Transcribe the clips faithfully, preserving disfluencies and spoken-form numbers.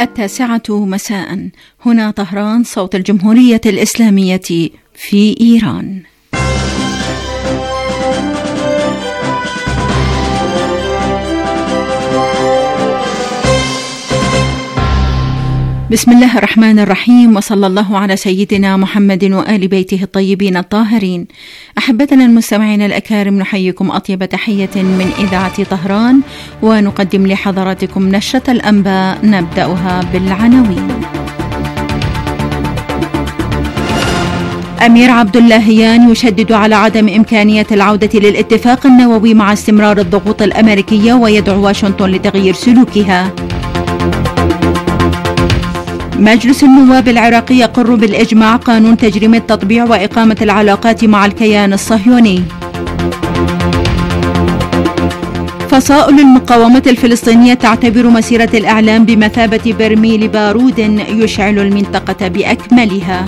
التاسعة مساء، هنا طهران، صوت الجمهورية الإسلامية في إيران. بسم الله الرحمن الرحيم، وصلى الله على سيدنا محمد وآل بيته الطيبين الطاهرين. أحبتنا المستمعين الأكارم، نحييكم أطيب تحية من إذاعة طهران، ونقدم لحضراتكم نشرة الأنباء نبدأها بالعناوين. أمير عبد اللهيان يشدد على عدم إمكانية العودة للاتفاق النووي مع استمرار الضغوط الأمريكية، ويدعو واشنطن لتغيير سلوكها. مجلس النواب العراقي يقر بالإجماع قانون تجريم التطبيع وإقامة العلاقات مع الكيان الصهيوني. فصائل المقاومة الفلسطينية تعتبر مسيرة الإعلام بمثابة برميل بارود يشعل المنطقة بأكملها.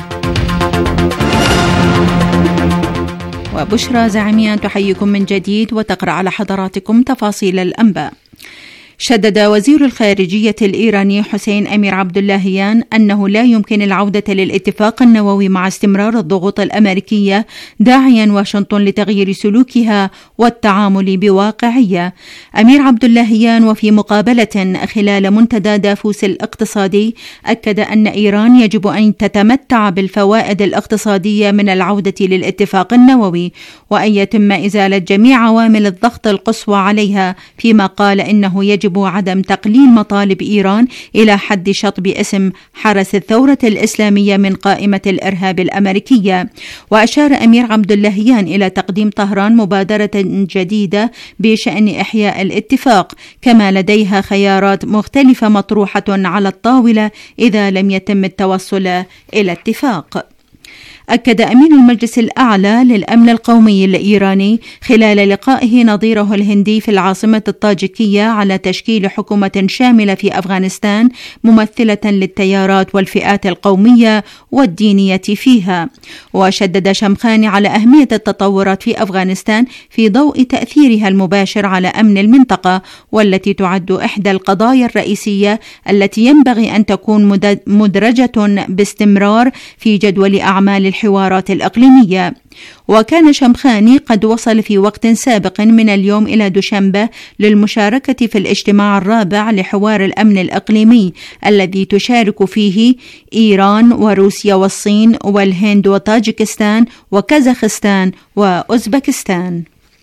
وبشرى زعيميان تحييكم من جديد وتقرأ على حضراتكم تفاصيل الأنباء. شدد وزير الخارجية الإيراني حسين أمير عبد اللهيان أنه لا يمكن العودة للاتفاق النووي مع استمرار الضغوط الأمريكية، داعيا واشنطن لتغيير سلوكها والتعامل بواقعية. أمير عبد اللهيان وفي مقابلة خلال منتدى دافوس الاقتصادي أكد أن إيران يجب أن تتمتع بالفوائد الاقتصادية من العودة للاتفاق النووي، وأن يتم إزالة جميع عوامل الضغط القصوى عليها، فيما قال إنه يجب يجب عدم تقليل مطالب إيران إلى حد شطب اسم حرس الثورة الإسلامية من قائمة الإرهاب الأمريكية. وأشار أمير عبد اللهيان إلى تقديم طهران مبادرة جديدة بشأن إحياء الاتفاق، كما لديها خيارات مختلفة مطروحة على الطاولة إذا لم يتم التوصل إلى اتفاق. أكد أمين المجلس الأعلى للأمن القومي الإيراني خلال لقائه نظيره الهندي في العاصمة الطاجيكية على تشكيل حكومة شاملة في أفغانستان ممثلة للتيارات والفئات القومية والدينية فيها. وشدد شمخاني على أهمية التطورات في أفغانستان في ضوء تأثيرها المباشر على أمن المنطقة، والتي تعد إحدى القضايا الرئيسية التي ينبغي أن تكون مدرجة باستمرار في جدول أعمال الحوارات الإقليمية. وكان شمخاني قد وصل في وقت سابق من اليوم إلى دوشنبه للمشاركة في الاجتماع الرابع لحوار الأمن الإقليمي، الذي تشارك فيه إيران وروسيا والصين والهند وطاجكستان وكازاخستان وأوزبكستان.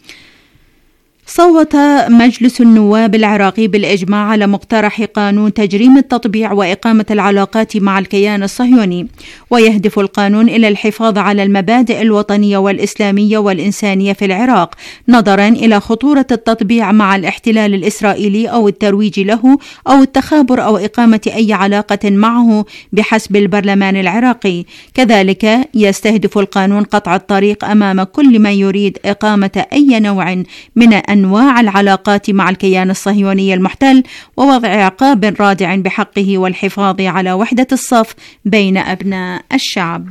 صوت مجلس النواب العراقي بالإجماع على مقترح قانون تجريم التطبيع وإقامة العلاقات مع الكيان الصهيوني، ويهدف القانون إلى الحفاظ على المبادئ الوطنية والإسلامية والإنسانية في العراق، نظرا إلى خطورة التطبيع مع الاحتلال الإسرائيلي أو الترويج له أو التخابر أو إقامة أي علاقة معه بحسب البرلمان العراقي. كذلك يستهدف القانون قطع الطريق أمام كل من يريد إقامة أي نوع من أنواع العلاقات مع الكيان الصهيوني المحتل، ووضع عقاب رادع بحقه والحفاظ على وحدة الصف بين أبناء الشعب.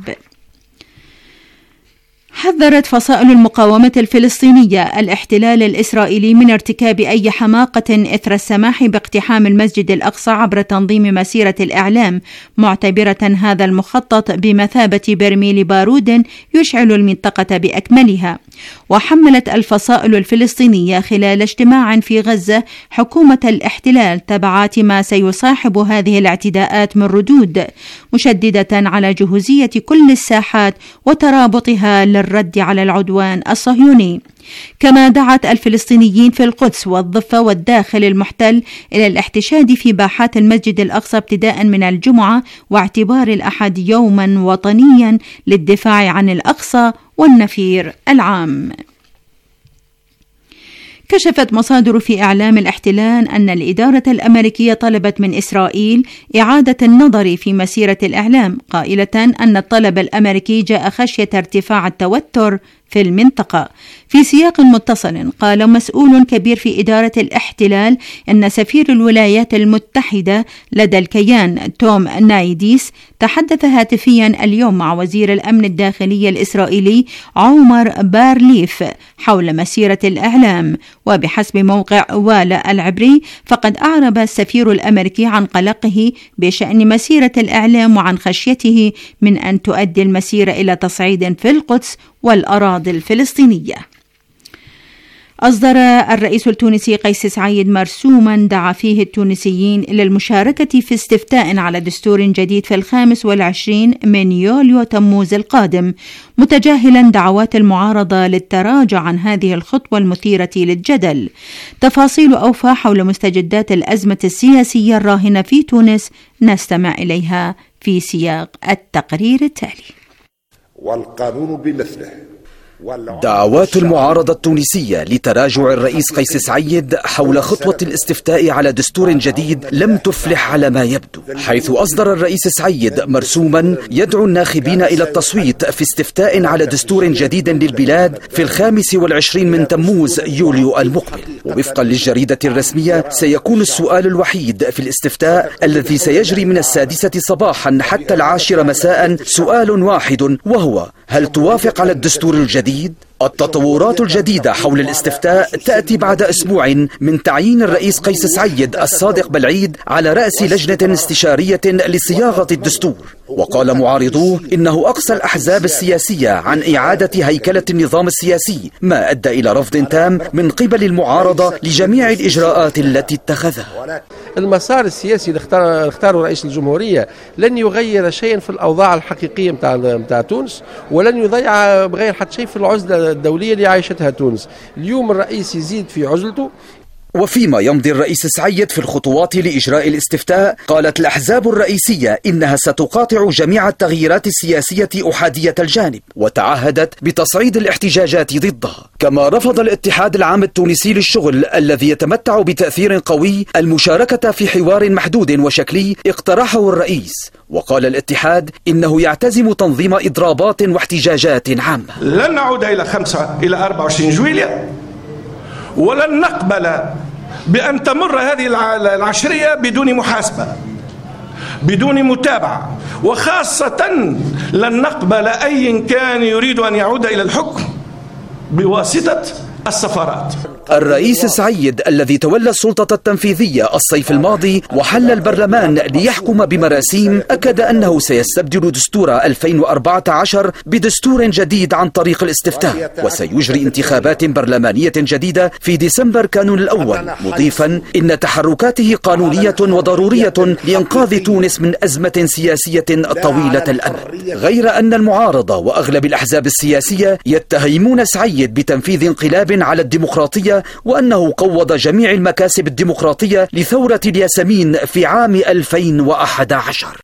حذرت فصائل المقاومة الفلسطينية الاحتلال الإسرائيلي من ارتكاب أي حماقة إثر السماح باقتحام المسجد الأقصى عبر تنظيم مسيرة الإعلام، معتبرة هذا المخطط بمثابة برميل بارود يشعل المنطقة بأكملها. وحملت الفصائل الفلسطينية خلال اجتماع في غزة حكومة الاحتلال تبعات ما سيصاحب هذه الاعتداءات من ردود، مشددة على جهوزية كل الساحات وترابطها للرد على العدوان الصهيوني. كما دعت الفلسطينيين في القدس والضفة والداخل المحتل إلى الاحتشاد في باحات المسجد الأقصى ابتداء من الجمعة، واعتبار الأحد يوما وطنيا للدفاع عن الأقصى والنفير العام. كشفت مصادر في إعلام الاحتلال أن الإدارة الأمريكية طلبت من إسرائيل إعادة النظر في مسيرة الإعلام، قائلة أن الطلب الأمريكي جاء خشية ارتفاع التوتر في المنطقة. في سياق متصل قال مسؤول كبير في إدارة الاحتلال أن سفير الولايات المتحدة لدى الكيان توم نايديس تحدث هاتفيا اليوم مع وزير الأمن الداخلي الإسرائيلي عمر بارليف حول مسيرة الإعلام. وبحسب موقع والا العبري فقد أعرب السفير الأمريكي عن قلقه بشأن مسيرة الإعلام وعن خشيته من أن تؤدي المسيرة إلى تصعيد في القدس والأراضي الفلسطينية. أصدر الرئيس التونسي قيس سعيد مرسوما دعا فيه التونسيين إلى المشاركة في استفتاء على دستور جديد في الخامس والعشرين من يوليو تموز القادم، متجاهلا دعوات المعارضة للتراجع عن هذه الخطوة المثيرة للجدل. تفاصيل أوفى حول مستجدات الأزمة السياسية الراهنة في تونس نستمع إليها في سياق التقرير التالي. والقانون بمثله. دعوات المعارضة التونسية لتراجع الرئيس قيس سعيد حول خطوة الاستفتاء على دستور جديد لم تفلح على ما يبدو، حيث أصدر الرئيس سعيد مرسوما يدعو الناخبين إلى التصويت في استفتاء على دستور جديد للبلاد في الخامس والعشرين من تموز يوليو المقبل. ووفقا للجريدة الرسمية سيكون السؤال الوحيد في الاستفتاء الذي سيجري من السادسة صباحا حتى العاشرة مساء سؤال واحد، وهو: هل توافق على الدستور الجديد؟ التطورات الجديدة حول الاستفتاء تأتي بعد أسبوع من تعيين الرئيس قيس سعيد الصادق بالعيد على رأس لجنة استشارية لصياغة الدستور. وقال معارضوه إنه أقصى الأحزاب السياسية عن إعادة هيكلة النظام السياسي، ما أدى إلى رفض تام من قبل المعارضة لجميع الإجراءات التي اتخذها. المسار السياسي اللي اختاره رئيس الجمهورية لن يغير شيئا في الأوضاع الحقيقية متاع متاع تونس، ولن يضيع بغير حتى شيء في العزلة الدولية اللي عايشتها تونس. اليوم الرئيس يزيد في عزلته. وفيما يمضي الرئيس سعيد في الخطوات لإجراء الاستفتاء، قالت الأحزاب الرئيسية إنها ستقاطع جميع التغييرات السياسية أحادية الجانب، وتعهدت بتصعيد الاحتجاجات ضدها. كما رفض الاتحاد العام التونسي للشغل الذي يتمتع بتأثير قوي المشاركة في حوار محدود وشكلي اقترحه الرئيس. وقال الاتحاد إنه يعتزم تنظيم إضرابات واحتجاجات عامة. لن نعود إلى خمسة إلى أربعة وعشرين جويلية، ولن نقبل بأن تمر هذه العشرية بدون محاسبة، بدون متابعة، وخاصة لن نقبل أي كان يريد أن يعود إلى الحكم بواسطة السفارات. الرئيس سعيد الذي تولى السلطة التنفيذية الصيف الماضي وحل البرلمان ليحكم بمراسيم، أكد أنه سيستبدل دستور ألفين وأربعة عشر بدستور جديد عن طريق الاستفتاء، وسيجري انتخابات برلمانية جديدة في ديسمبر كانون الأول، مضيفا إن تحركاته قانونية وضرورية لإنقاذ تونس من أزمة سياسية طويلة الأمد. غير أن المعارضة وأغلب الأحزاب السياسية يتهمون سعيد بتنفيذ انقلاب على الديمقراطية، وأنه قوض جميع المكاسب الديمقراطية لثورة الياسمين في عام ألفين وأحد عشر.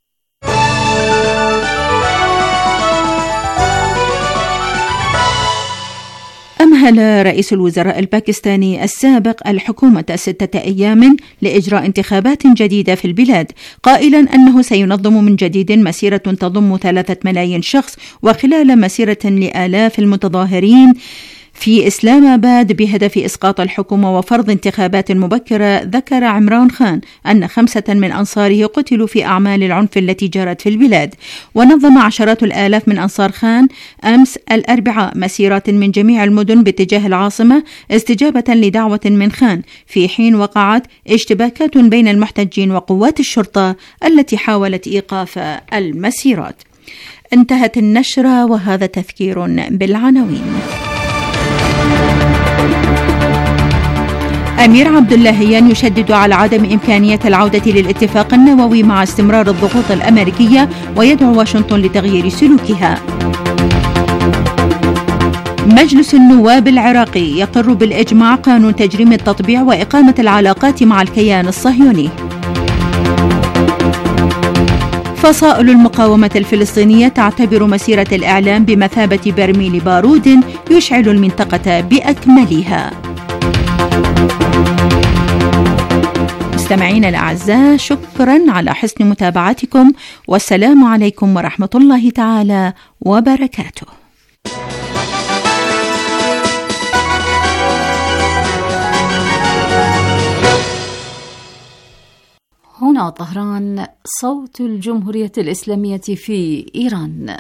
أمهل رئيس الوزراء الباكستاني السابق الحكومة ستة أيام لإجراء انتخابات جديدة في البلاد، قائلا أنه سينظم من جديد مسيرة تضم ثلاثة ملايين شخص، وخلال مسيرة لآلاف المتظاهرين في إسلام آباد بهدف إسقاط الحكومة وفرض انتخابات مبكرة. ذكر عمران خان أن خمسة من أنصاره قتلوا في أعمال العنف التي جرت في البلاد. ونظم عشرات الآلاف من أنصار خان أمس الأربعاء مسيرات من جميع المدن باتجاه العاصمة استجابة لدعوة من خان، في حين وقعت اشتباكات بين المحتجين وقوات الشرطة التي حاولت إيقاف المسيرات. انتهت النشرة وهذا تذكير بالعناوين. أمير عبد اللهيان يشدد على عدم إمكانية العودة للاتفاق النووي مع استمرار الضغوط الأمريكية، ويدعو واشنطن لتغيير سلوكها. مجلس النواب العراقي يقر بالإجماع قانون تجريم التطبيع وإقامة العلاقات مع الكيان الصهيوني. فصائل المقاومة الفلسطينية تعتبر مسيرة الإعلام بمثابة برميل بارود يشعل المنطقة بأكملها. مستمعينا الأعزاء، شكرا على حسن متابعتكم، والسلام عليكم ورحمة الله تعالى وبركاته. هنا طهران، صوت الجمهورية الإسلامية في إيران.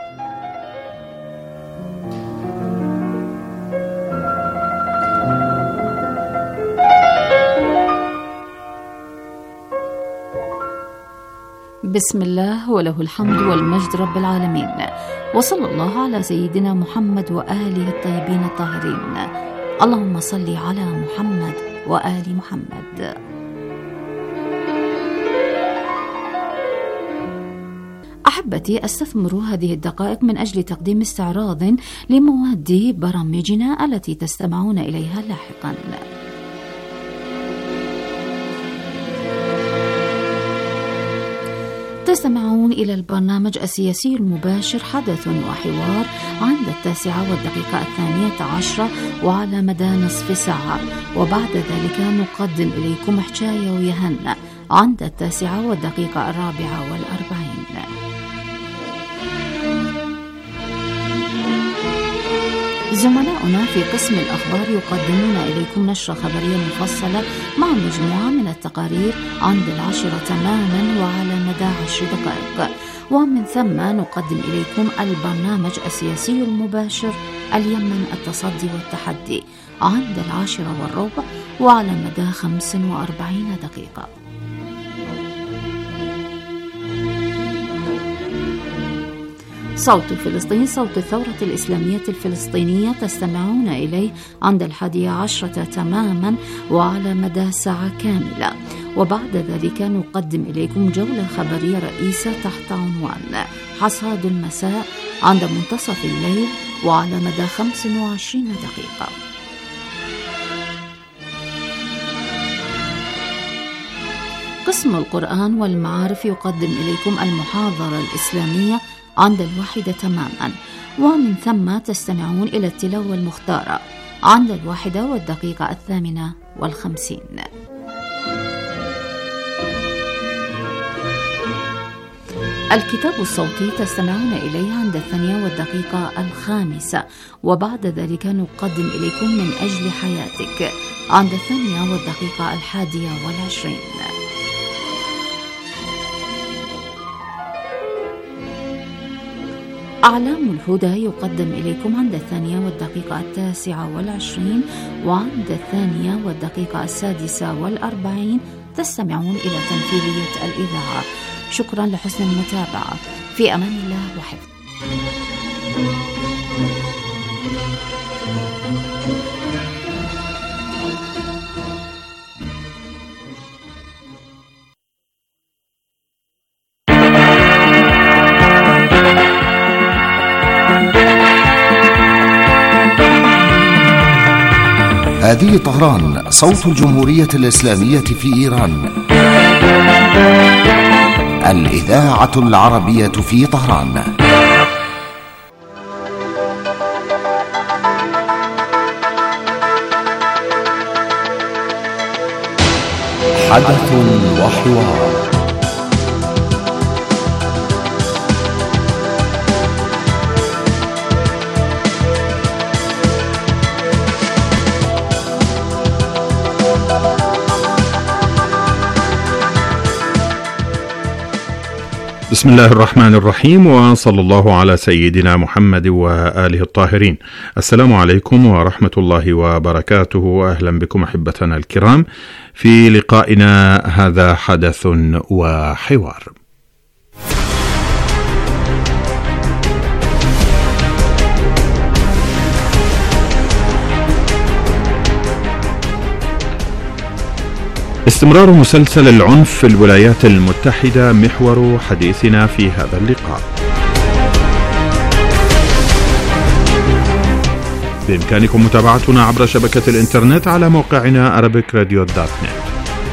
بسم الله وله الحمد والمجد رب العالمين، وصلى الله على سيدنا محمد وآله الطيبين الطاهرين. اللهم صل على محمد وآل محمد. أحبتي، أستثمر هذه الدقائق من أجل تقديم استعراض لمواد برامجنا التي تستمعون إليها لاحقا. تستمعون إلى البرنامج السياسي المباشر حدث وحوار عند التاسعة والدقيقة الثانية عشرة وعلى مدى نصف ساعة، وبعد ذلك نقدم إليكم حكاية ويهنا عند التاسعة والدقيقة الرابعة والأربعين. زملائنا في قسم الأخبار يقدمون إليكم نشرة خبرية مفصلة مع مجموعة من التقارير عند العاشرة تماما وعلى مدى عشر دقائق، ومن ثم نقدم إليكم البرنامج السياسي المباشر اليمن التصدي والتحدي عند العاشرة والربع وعلى مدى خمس وأربعين دقيقة. صوت فلسطين، صوت الثورة الإسلامية الفلسطينية، تستمعون إليه عند الحادية عشرة تماما وعلى مدى ساعة كاملة، وبعد ذلك نقدم إليكم جولة خبرية رئيسة تحت عنوان حصاد المساء عند منتصف الليل وعلى مدى خمس وعشرين دقيقة. قسم القرآن والمعارف يقدم إليكم المحاضرة الإسلامية عند الواحدة تماما، ومن ثم تستمعون إلى التلاوة المختارة عند الواحدة والدقيقة الثامنة والخمسين. الكتاب الصوتي تستمعون إليه عند الثانية والدقيقة الخامسة، وبعد ذلك نقدم إليكم من أجل حياتك عند الثانية والدقيقة الحادية والعشرين. أعلام الهدى يقدم إليكم عند الثانية والدقيقة التاسعة والعشرين وعند الثانية والدقيقة السادسة والأربعين. تستمعون إلى تمثيلية الإذاعة. شكرا لحسن المتابعة، في أمان الله وحفظ. هذه طهران، صوت الجمهورية الإسلامية في إيران، الإذاعة العربية في طهران. حدث وحوار. بسم الله الرحمن الرحيم، وصلى الله على سيدنا محمد وآله الطاهرين. السلام عليكم ورحمة الله وبركاته، وأهلا بكم أحبتنا الكرام في لقائنا هذا حدث وحوار. استمرار مسلسل العنف في الولايات المتحدة محور حديثنا في هذا اللقاء. بإمكانكم متابعتنا عبر شبكة الإنترنت على موقعنا arabic radio dot net.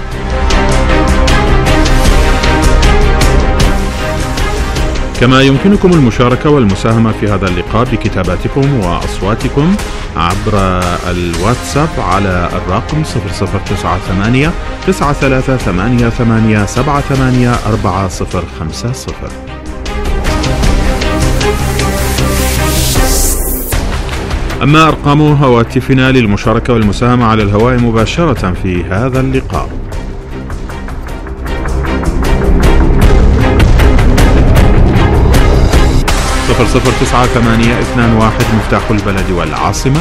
كما يمكنكم المشاركة والمساهمة في هذا اللقاء بكتاباتكم وأصواتكم عبر الواتساب على الرقم صفر صفر تسعة ثمانية تسعة ثلاثة ثمانية ثمانية سبعة ثمانية أربعة صفر خمسة صفر. أما أرقام هواتفنا للمشاركة والمساهمة على الهواء مباشرة في هذا اللقاء: صفر صفر تسعة ثمانية اثنان واحد مفتاح البلد والعاصمة.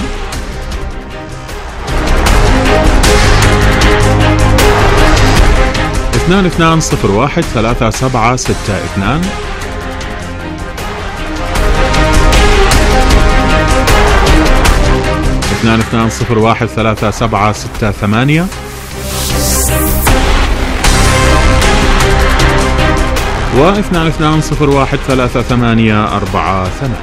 اثنان اثنان صفر واحد ثلاثة سبعة ستة اثنان. اثنان اثنان صفر واحد ثلاثة سبعة ستة ثمانية. واثنان اثنان صفر واحد ثلاثة ثمانية أربعة ثمانية.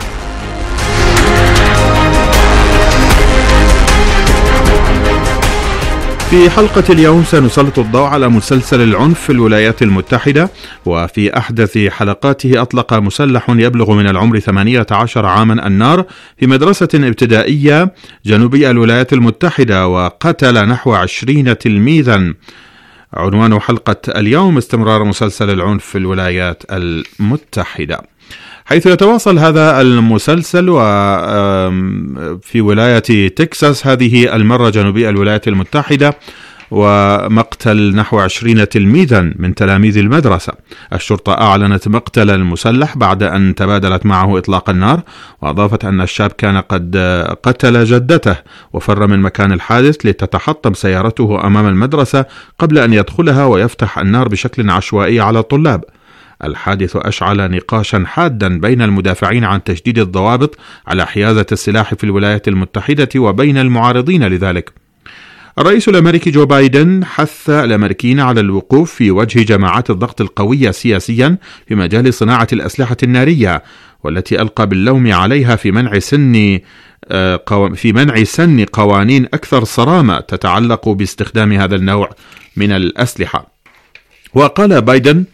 في حلقة اليوم سنسلط الضوء على مسلسل العنف في الولايات المتحدة، وفي أحدث حلقاته أطلق مسلح يبلغ من العمر ثمانية عشر عاما النار في مدرسة ابتدائية جنوبي الولايات المتحدة وقتل نحو عشرين تلميذا. عنوان حلقة اليوم: استمرار مسلسل العنف في الولايات المتحدة، حيث يتواصل هذا المسلسل وفي ولاية تكساس هذه المرة جنوبي الولايات المتحدة، ومقتل نحو عشرين تلميذا من تلاميذ المدرسة. الشرطة أعلنت مقتل المسلح بعد أن تبادلت معه إطلاق النار، وأضافت أن الشاب كان قد قتل جدته وفر من مكان الحادث لتتحطم سيارته أمام المدرسة قبل أن يدخلها ويفتح النار بشكل عشوائي على الطلاب. الحادث أشعل نقاشا حادا بين المدافعين عن تشديد الضوابط على حيازة السلاح في الولايات المتحدة وبين المعارضين لذلك. الرئيس الأمريكي جو بايدن حث الأمريكيين على الوقوف في وجه جماعات الضغط القوية سياسيا في مجال صناعة الأسلحة النارية، والتي ألقى باللوم عليها في منع سن في منع سن قوانين أكثر صرامة تتعلق باستخدام هذا النوع من الأسلحة. وقال بايدن: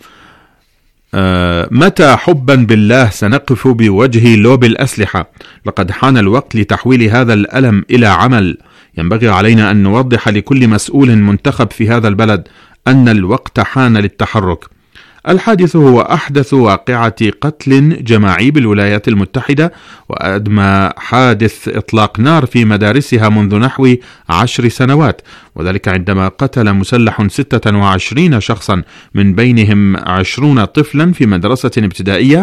متى حبا بالله سنقف بوجه لوب الأسلحة؟ لقد حان الوقت لتحويل هذا الألم إلى عمل. ينبغي علينا أن نوضح لكل مسؤول منتخب في هذا البلد أن الوقت حان للتحرك. الحادث هو أحدث واقعة قتل جماعي بالولايات المتحدة، وأدمى حادث إطلاق نار في مدارسها منذ نحو عشر سنوات، وذلك عندما قتل مسلح ستة وعشرين شخصا من بينهم عشرون طفلا في مدرسة ابتدائية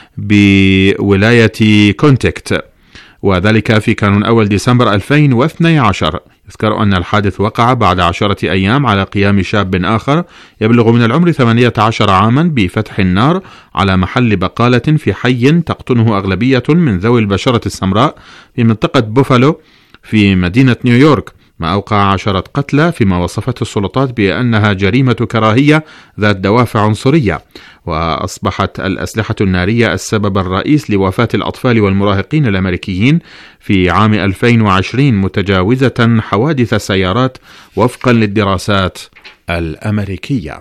بولاية كونتكت، وذلك في كانون أول ديسمبر ألفين واثني عشر. يذكر أن الحادث وقع بعد عشرة أيام على قيام شاب آخر يبلغ من العمر ثمانية عشر عاما بفتح النار على محل بقالة في حي تقطنه أغلبية من ذوي البشرة السمراء في منطقة بوفالو في مدينة نيويورك، ما أوقع عشرة قتلى فيما وصفته السلطات بأنها جريمة كراهية ذات دوافع عنصرية. وأصبحت الأسلحة النارية السبب الرئيس لوفاة الأطفال والمراهقين الأمريكيين في عام ألفين وعشرين، متجاوزة حوادث السيارات وفقا للدراسات الأمريكية.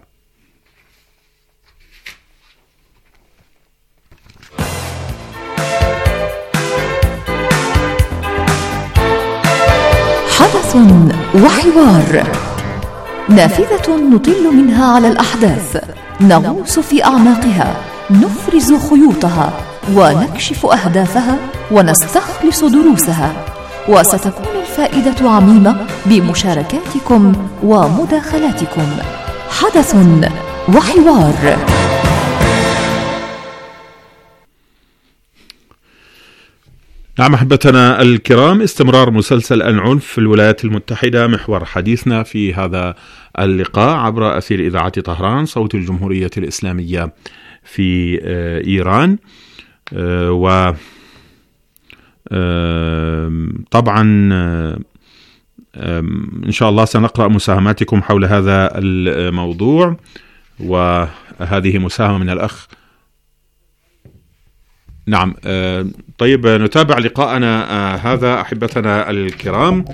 حدث وحوار، نافذة نطل منها على الأحداث، نغوص في أعماقها، نفرز خيوطها ونكشف أهدافها ونستخلص دروسها، وستكون الفائدة عميمة بمشاركاتكم ومداخلاتكم. حدث وحوار. نعم أحبتنا الكرام، استمرار مسلسل العنف في الولايات المتحدة محور حديثنا في هذا اللقاء عبر أثير إذاعة طهران صوت الجمهورية الإسلامية في إيران. و طبعا إن شاء الله سنقرأ مساهماتكم حول هذا الموضوع، وهذه مساهمة من الأخ. نعم طيب، نتابع لقاءنا هذا أحبتنا الكرام.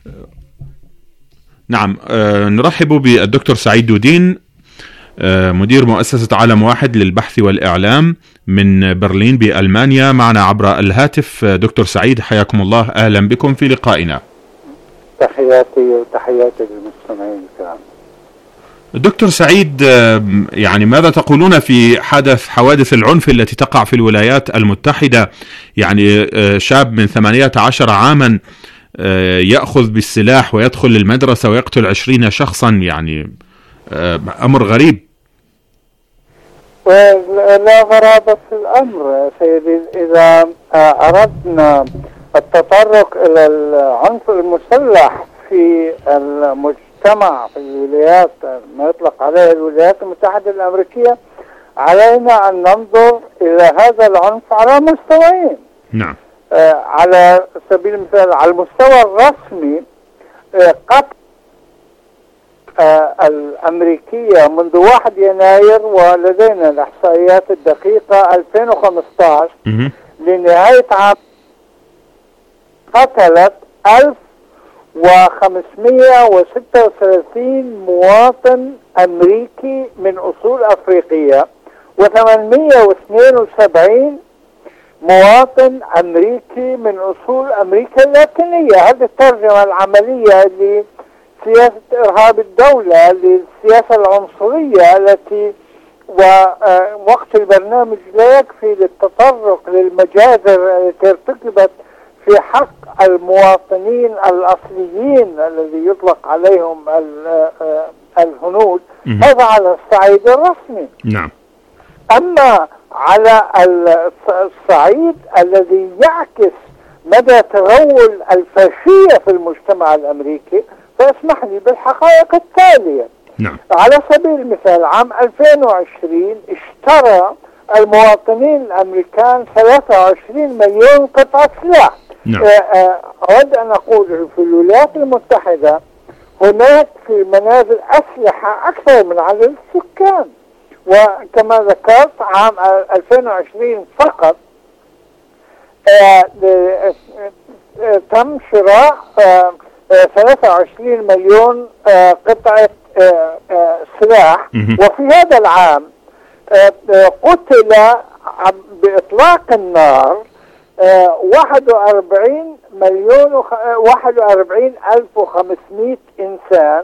نعم نرحب بالدكتور سعيد دودين، مدير مؤسسة عالم واحد للبحث والإعلام من برلين بألمانيا، معنا عبر الهاتف. دكتور سعيد حياكم الله، أهلا بكم في لقائنا. تحياتي وتحياتي للمستمعين الكرام. دكتور سعيد، يعني ماذا تقولون في حدث حوادث العنف التي تقع في الولايات المتحدة؟ يعني شاب من ثمانية عشر عاما يأخذ بالسلاح ويدخل للمدرسة ويقتل عشرين شخصا، يعني أمر غريب. لا غرابة في الأمر سيدي. إذا أردنا التطرق إلى العنف المسلح في المجتمع في الولايات، ما يطلق عليه الولايات المتحدة الأمريكية، علينا أن ننظر إلى هذا العنف على مستويين. نعم. آه على سبيل المثال على المستوى الرسمي، آه قتل آه الأمريكية منذ واحد يناير، ولدينا الإحصائيات الدقيقة ألفين وخمسة عشر لنهاية عام قتلت ألف وخمسمائة وستة وثلاثين مواطن أمريكي من أصول أفريقية، وثمانمائة واثنين وسبعين مواطن أمريكي من أصول أمريكا اللاتينية. هذه الترجمة العملية لسياسة إرهاب الدولة، للسياسة العنصرية التي ووقت البرنامج لا يكفي للتطرق للمجازر التي ارتكبت في حق المواطنين الأصليين الذي يطلق عليهم الهنود. هذا على الصعيد الرسمي. نعم. أما على الصعيد الذي يعكس مدى تغول الفاشية في المجتمع الأمريكي، فاسمح لي بالحقائق التالية. نعم. على سبيل المثال عام ألفين وعشرين اشترى المواطنين الأمريكان ثلاثة وعشرين مليون قطعة سلاح. نعم. أود أن أقول في الولايات المتحدة هناك في المنازل أسلحة أكثر من عدد السكان، وكما ذكرت عام ألفين وعشرين فقط تم شراء ثلاثة وعشرين مليون قطعة سلاح، وفي هذا العام قتل بإطلاق النار واحد وأربعين مليون واحد وأربعين ألف وخمسمائة إنسان،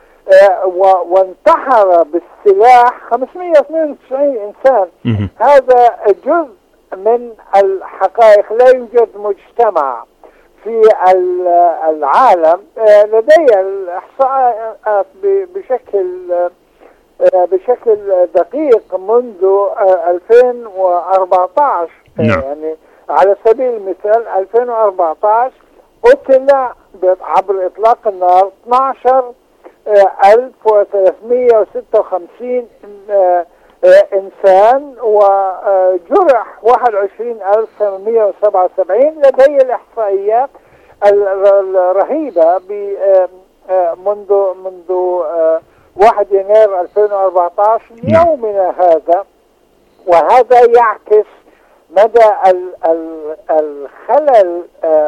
وانتحر بالسلاح خمسمائة واثنين وتسعين إنسان. هذا جزء من الحقائق. لا يوجد مجتمع في العالم لديه الإحصاءات بشكل بشكل دقيق منذ ألفين وأربعة عشر. نعم. يعني على سبيل المثال ألفين وأربعة عشر قتل عبر إطلاق النار اثني عشر ألف وثلاثمائة وستة وخمسين إنسان، وجرح واحد وعشرين ألف وثمانمائة وسبعة وسبعين. لدي الإحصائيات الرهيبة منذ منذ واحد يناير ألفين وأربعة عشر يومنا هذا، وهذا يعكس مدى الخلل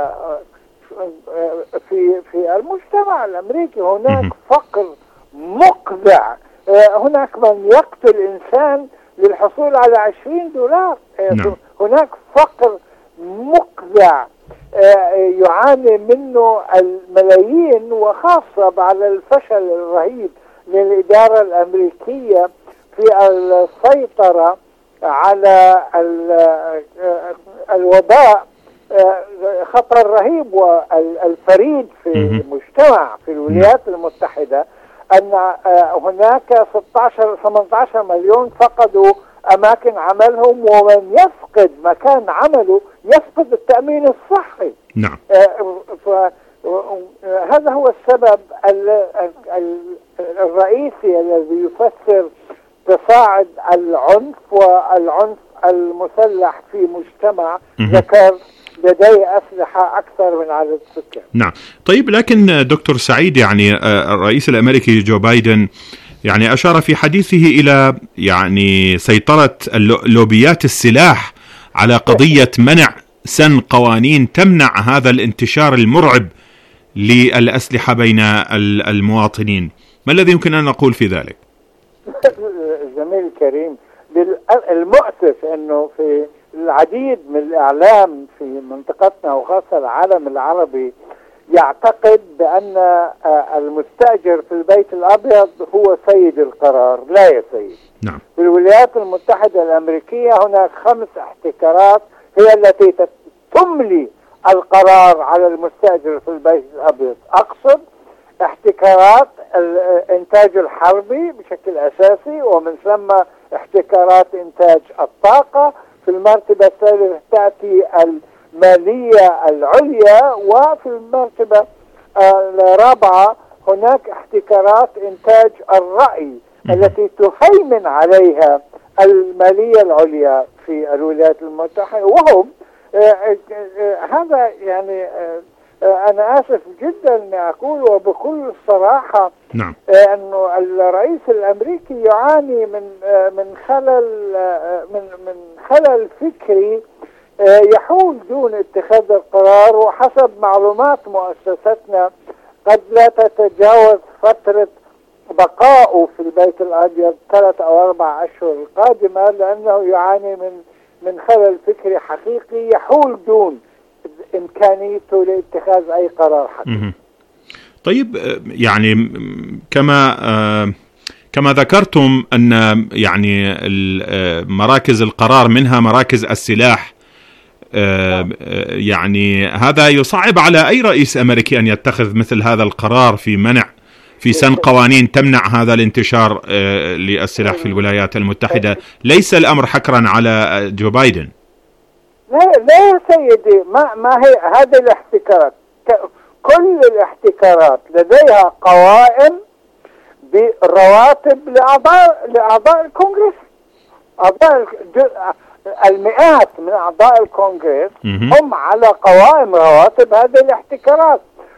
في في المجتمع الأمريكي. هناك فقر مقذع، هناك من يقتل إنسان للحصول على عشرين دولار. نعم. هناك فقر مقذع يعاني منه الملايين، وخاصة بعد الفشل الرهيب للإدارة الأمريكية في السيطرة على الوباء، خطر رهيب والفريد في المجتمع في الولايات المتحدة أن هناك ستة عشر ثمانية عشر مليون فقدوا أماكن عملهم، ومن يفقد مكان عمله يفقد التأمين الصحي. نعم. فهذا هو السبب الرئيسي الذي يفسر تصاعد العنف والعنف المسلح في مجتمع ذكر لديه أسلحة أكثر من عدد السكان. نعم. طيب، لكن دكتور سعيد، يعني الرئيس الأمريكي جو بايدن يعني أشار في حديثه إلى يعني سيطرة لوبيات السلاح على قضية منع سن قوانين تمنع هذا الانتشار المرعب للأسلحة بين المواطنين. ما الذي يمكن أن نقول في ذلك؟ زميل الكريم، المؤسف أنه في العديد من الإعلام في منطقتنا وخاصة العالم العربي يعتقد بأن المستأجر في البيت الأبيض هو سيد القرار. لا يا سيد. نعم. في الولايات المتحدة الأمريكية هناك خمس احتكارات هي التي تملي القرار على المستأجر في البيت الأبيض. أقصد احتكارات الإنتاج الحربي بشكل أساسي، ومن ثم احتكارات إنتاج الطاقة. في المرتبة الثالثة تأتي المالية العليا، وفي المرتبة الرابعة هناك احتكارات إنتاج الرأي التي تهيمن عليها المالية العليا في الولايات المتحدة. وهم هذا يعني أنا آسف جدا أني أقول وبكل صراحة نعم. أنه الرئيس الأمريكي يعاني من من خلل من من خلل فكري يحول دون اتخاذ القرار، وحسب معلومات مؤسستنا قد لا تتجاوز فترة بقائه في البيت الأبيض ثلاث أو أربع أشهر القادمة، لأنه يعاني من من خلل فكري حقيقي يحول دون إمكانيته لاتخاذ أي قرار حقيقي. طيب، يعني كما كما ذكرتم أن يعني مراكز القرار منها مراكز السلاح، يعني هذا يصعب على أي رئيس أمريكي أن يتخذ مثل هذا القرار في منع في سن قوانين تمنع هذا الانتشار للسلاح في الولايات المتحدة. ليس الأمر حكرا على جو بايدن. لا لا يا سيدي، ما ما هي هذه الاحتكارات. كل الاحتكارات لديها قوائم بالرواتب لأعضاء لأعضاء الكونغرس. أعضاء المئات من أعضاء الكونغرس هم على قوائم رواتب هذه الاحتكارات.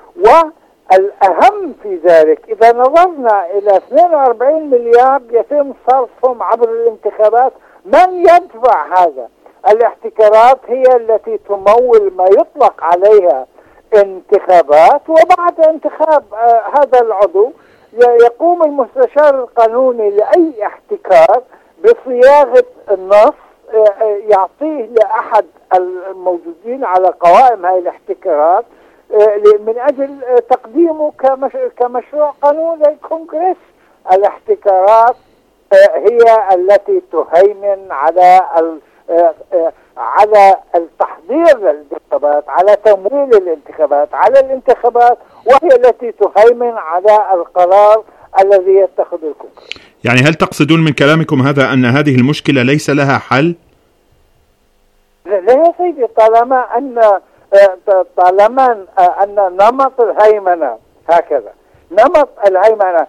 والأهم في ذلك إذا نظرنا إلى اثنين وأربعين مليار يتم صرفهم عبر الانتخابات، من يدفع هذا؟ الاحتكارات هي التي تمول ما يطلق عليها انتخابات، وبعد انتخاب آه هذا العضو يقوم المستشار القانوني لأي احتكار بصياغة النص آه يعطيه لأحد الموجودين على قوائم هذه الاحتكارات آه من أجل آه تقديمه كمش كمشروع قانون للكونغرس. الاحتكارات آه هي التي تهيمن على ال على التحضير للانتخابات، على تمويل الانتخابات، على الانتخابات، وهي التي تهيمن على القرار الذي يتخذ الكونغرس. يعني هل تقصدون من كلامكم هذا أن هذه المشكلة ليس لها حل؟ لا يا سيدي، طالما أن طالما أن نمط الهيمنة هكذا، نمط الهيمنة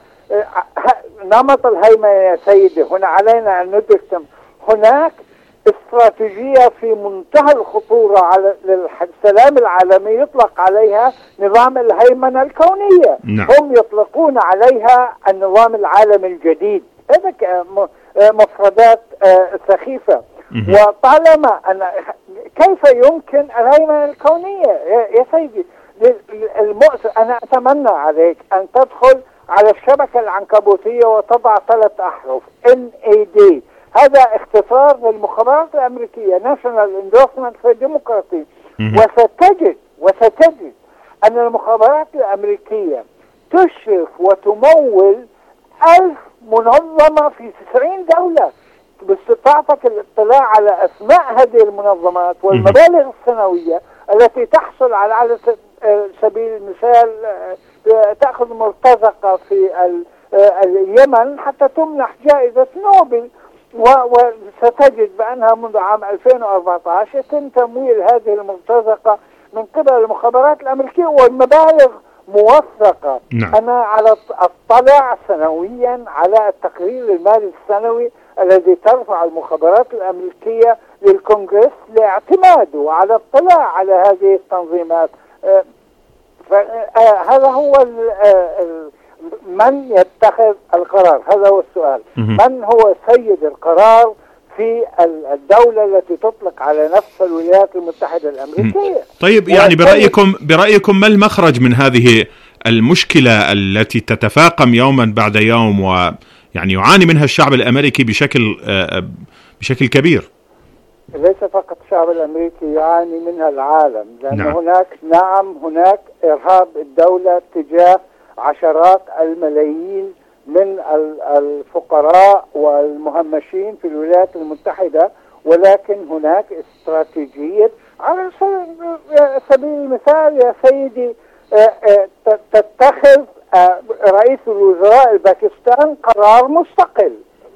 نمط الهيمنة يا سيدي، هنا علينا أن ندرك هناك استراتيجية في منتهى الخطورة على السلام العالمي يطلق عليها نظام الهيمنة الكونية. نعم. هم يطلقون عليها النظام العالمي الجديد. هذا مفردات سخيفة. وطالما أن كيف يمكن الهيمنة الكونية يا سيدي؟ المؤسس أنا أتمنى عليك أن تدخل على الشبكة العنكبوتية وتضع ثلاث أحرف إن إيه دي. هذا اختصار للمخابرات الأمريكية National Endowment for Democracy. وستجد وستجد أن المخابرات الأمريكية تشرف وتمول ألف منظمة في تسعين دولة. باستطاعتك الاطلاع على أسماء هذه المنظمات والمبالغ السنوية التي تحصل على على سبيل المثال تأخذ مرتزقة في اليمن حتى تمنح جائزة نوبل، وستجد بأنها منذ عام ألفين وأربعة عشر يتم تمويل هذه المرتزقة من قبل المخابرات الأمريكية والمبالغ موثقة. نعم. أنا على أطلع سنويا على التقرير المالي السنوي الذي ترفع المخابرات الأمريكية للكونغرس لاعتماده، على اطلاع على هذه التنظيمات. فهذا هو من يتخذ القرار، هذا هو السؤال. من هو سيد القرار في الدولة التي تطلق على نفسها الولايات المتحدة الأمريكية؟ طيب، يعني برأيكم برأيكم ما المخرج من هذه المشكلة التي تتفاقم يوما بعد يوم ويعني يعاني منها الشعب الأمريكي بشكل بشكل كبير؟ ليس فقط الشعب الأمريكي يعاني منها العالم، لأن نعم. هناك نعم هناك إرهاب الدولة تجاه عشرات الملايين من الفقراء والمهمشين في الولايات المتحدة، ولكن هناك استراتيجية على سبيل المثال يا سيدي تتخذ رئيس الوزراء الباكستان قرار مستقل،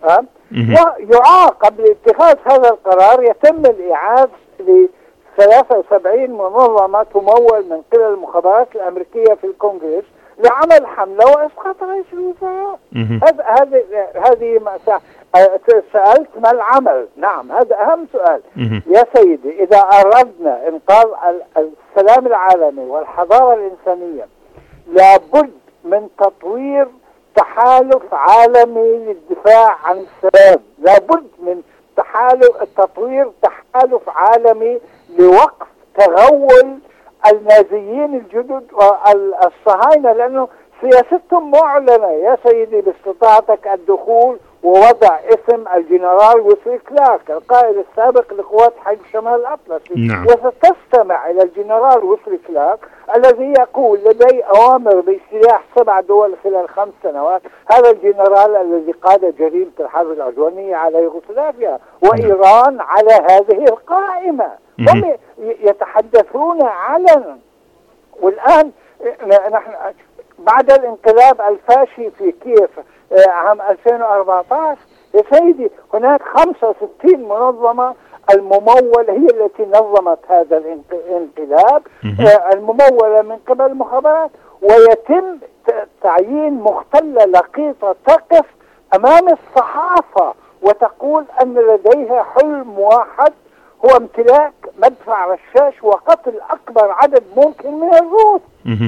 ويعاقب لاتخاذ هذا القرار يتم الإعادة ل ثلاثة وسبعين منظمة تمول من قبل المخابرات الأمريكية في الكونغرس لعمل حملة وإسقاط رئيس الوزراء. هذا هذه هذه سألت ما العمل؟ نعم، هذا أهم سؤال يا سيدي. إذا أردنا إنقاذ السلام العالمي والحضارة الإنسانية لابد من تطوير تحالف عالمي للدفاع عن السلام، لابد من تحالف تطوير تحالف عالمي لوقف تغول النازيين الجدد والصهاينة، لأنه سياستهم معلنة يا سيدي. باستطاعتك الدخول ووضع اسم الجنرال ويسلي كلارك القائد السابق لقوات حلف شمال الأطلسي، نعم. وستستمع إلى الجنرال ويسلي كلارك الذي يقول لدي أوامر باجتياح سبع دول خلال خمس سنوات. هذا الجنرال الذي قاد جريمة الحرب العدوانية على يوغوسلافيا وإيران على هذه القائمة، هم يتحدثون علنا. والآن نحن بعد الانقلاب الفاشي في كييف عام ألفين وأربعة عشر يا سيدي هناك خمسة وستين منظمة الممولة هي التي نظمت هذا الانقلاب، الممولة من قبل المخابرات، ويتم تعيين مختلة لقيطة تقف أمام الصحافة وتقول أن لديها حلم واحد هو امتلاك مدفع رشاش وقتل أكبر عدد ممكن من الروس،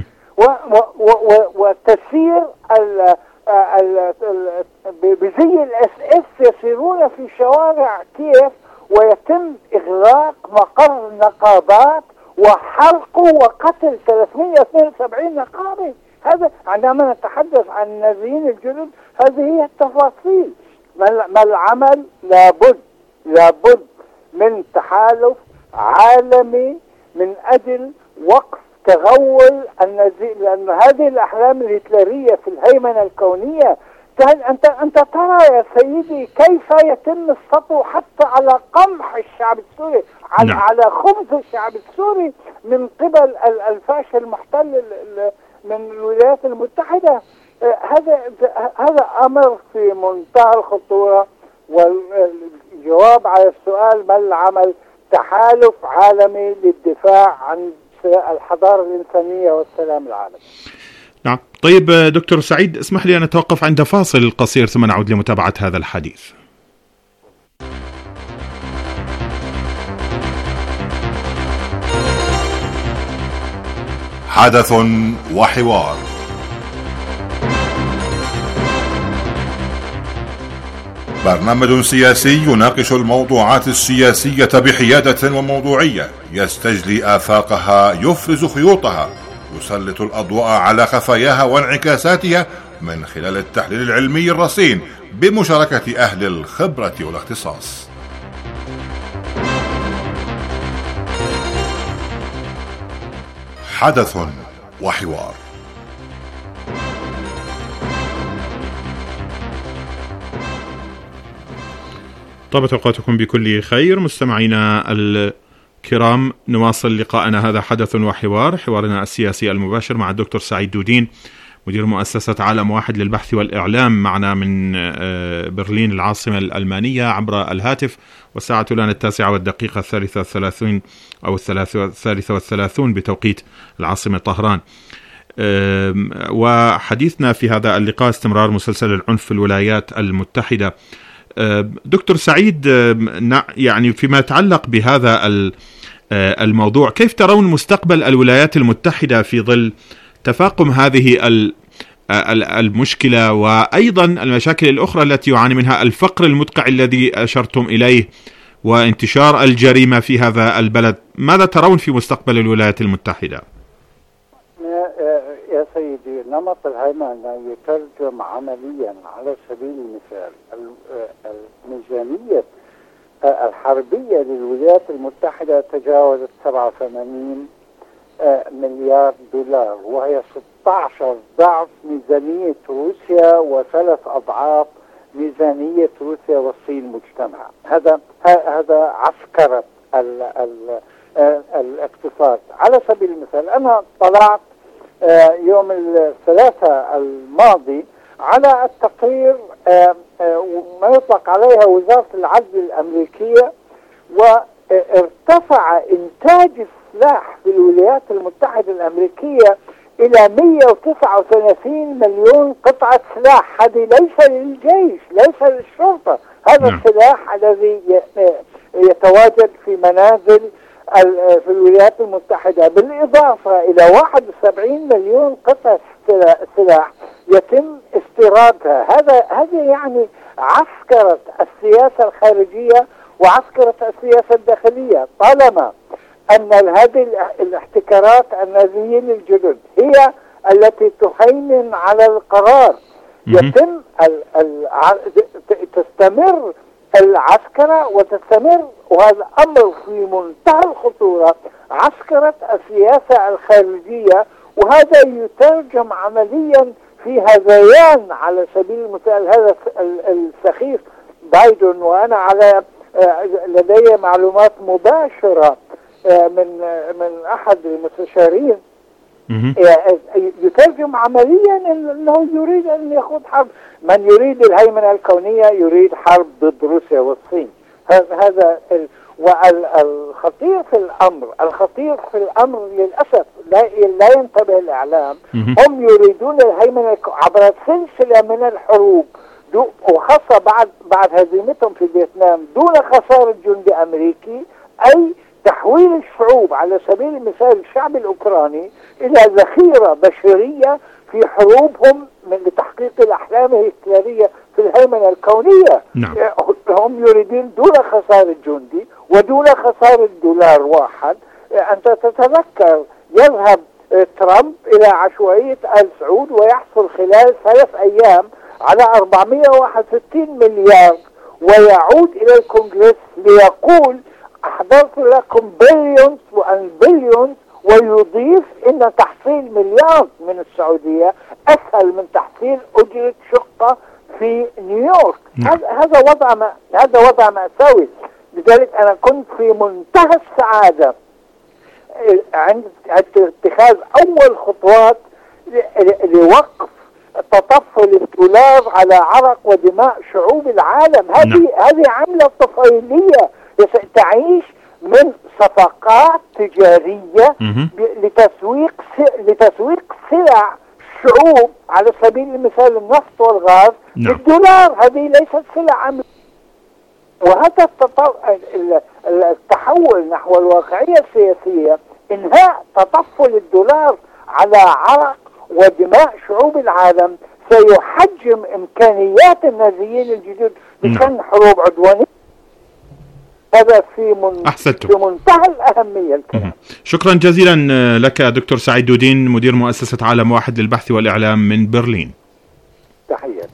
وتسير بزي الاس اس يسيرون في شوارع كييف ويتم إغلاق مقر النقابات وحرق وقتل ثلاثمئة واثنين وسبعين نقابي. هذا عندما نتحدث عن النازيين الجدد هذه هي التفاصيل. ما العمل؟ لابد لابد من تحالف عالمي من أجل وقف تغول النازي، لأن هذه الأحلام الهتلرية في الهيمنة الكونية. أنت أنت ترى يا سيدي كيف يتم السطو حتى على قمح الشعب السوري، على نعم. على خبز الشعب السوري من قبل الفاشل المحتل من الولايات المتحدة. هذا هذا أمر في منتهى الخطورة. والجواب على السؤال ما العمل؟ تحالف عالمي للدفاع عن الحضارة الإنسانية والسلام العالمي. نعم. طيب دكتور سعيد، اسمح لي أن أتوقف عند فاصل قصير ثم نعود لمتابعة هذا الحديث. حدث وحوار. برنامج سياسي يناقش الموضوعات السياسية بحيادة وموضوعية، يستجلي آفاقها، يفرز خيوطها، يسلط الأضواء على خفاياها وانعكاساتها من خلال التحليل العلمي الرصين بمشاركة أهل الخبرة والاختصاص. حدث وحوار. طابت أوقاتكم بكل خير مستمعينا الكرام، نواصل لقاءنا هذا حدث وحوار، حوارنا السياسي المباشر مع الدكتور سعيد دودين مدير مؤسسة عالم واحد للبحث والإعلام، معنا من برلين العاصمة الألمانية عبر الهاتف، والساعة الآن التاسعة والدقيقة الثالثة والثلاثين أو الثالثة والثلاثون بتوقيت العاصمة طهران. وحديثنا في هذا اللقاء استمرار مسلسل العنف في الولايات المتحدة. دكتور سعيد، يعني فيما يتعلق بهذا الموضوع، كيف ترون مستقبل الولايات المتحدة في ظل تفاقم هذه المشكلة وأيضا المشاكل الأخرى التي يعاني منها الفقر المدقع الذي أشرتم إليه وانتشار الجريمة في هذا البلد؟ ماذا ترون في مستقبل الولايات المتحدة؟ يا سيدي، نمط الهيمنة يترجم عمليا على سبيل المثال الميزانية الحربية للولايات المتحدة تجاوزت سبعة وثمانين مليار دولار، وهي ستة عشر ضعف ميزانية روسيا وثلاث أضعاف ميزانية روسيا والصين مجتمعا. هذا هذا عسكرة ال ال الاقتصاد. على سبيل المثال أنا طلعت يوم الثلاثاء الماضي على التقرير ما يطلق عليها وزارة العدل الأمريكية، وارتفع إنتاج السلاح في الولايات المتحدة الأمريكية إلى مئة وتسعة وثلاثين مليون قطعة سلاح. هذه ليس للجيش، ليس للشرطة، هذا نعم. السلاح الذي يتواجد في منازل في الولايات المتحدة، بالإضافة إلى واحد وسبعين مليون قطعة سلاح يتم استيرادها. هذا هذا يعني عسكرة السياسة الخارجية وعسكرة السياسة الداخلية، طالما أن هذه الاحتكارات النازيين الجدد هي التي تهيمن على القرار. يتم ال ال تستمر العسكرة وتستمر، وهذا أمر في منتهى الخطورة، عسكرة السياسة الخارجية، وهذا يترجم عمليا في هذيان على سبيل المثال هذا السخيف بايدن. وأنا على لدي معلومات مباشرة من من أحد المستشارين يترجم عمليا أنه يريد أن يخوض حرب. من يريد الهيمنة الكونية يريد حرب ضد روسيا والصين. هذا والخطير في الأمر الخطير في الأمر للأسف لا لا ينتبه الإعلام. هم يريدون الهيمنة عبر سلسلة من الحروب، وخاصة بعد بعد هزيمتهم في فيتنام دون خسارة جندي أمريكي، أي تحويل الشعوب على سبيل المثال الشعب الأوكراني إلى ذخيرة بشرية في حروبهم من لتحقيق الأحلام الهتلرية في الهيمنة الكونية. نعم. هم يريدون دون خسارة جندي ودون خسارة دولار واحد. أنت تتذكر يذهب ترامب إلى عشوائية آل سعود ويحصل خلال ثلاث أيام على أربعمئة وواحد وستين مليار، ويعود إلى الكونغرس ليقول أحضرت لكم بليونز وأن بليونز، ويضيف إن تحصيل مليار من السعودية أسهل من تحصيل أجرة شقة في نيويورك. هذا هذا وضع ما هذا وضع مأساوي. لذلك أنا كنت في منتهى السعادة عند اتخاذ أول خطوات لوقف تطفل الدولار على عرق ودماء شعوب العالم. هذه هذه عملة طفيلية تعيش من صفقات تجارية لتسويق لتسويق سلع شعوب على سبيل المثال النفط والغاز بالدولار. هذه ليست سلع عمل. وهذا التحول نحو الواقعية السياسية، انهاء تطفل الدولار على عرق ودماء شعوب العالم، سيحجم إمكانيات النازيين الجدد لشن حروب عدوانية. هذا في من أحسنتم. في منتهى الأهمية الكلام. شكرا جزيلا لك دكتور سعيد دودين، مدير مؤسسة عالم واحد للبحث والإعلام من برلين. تحياتي.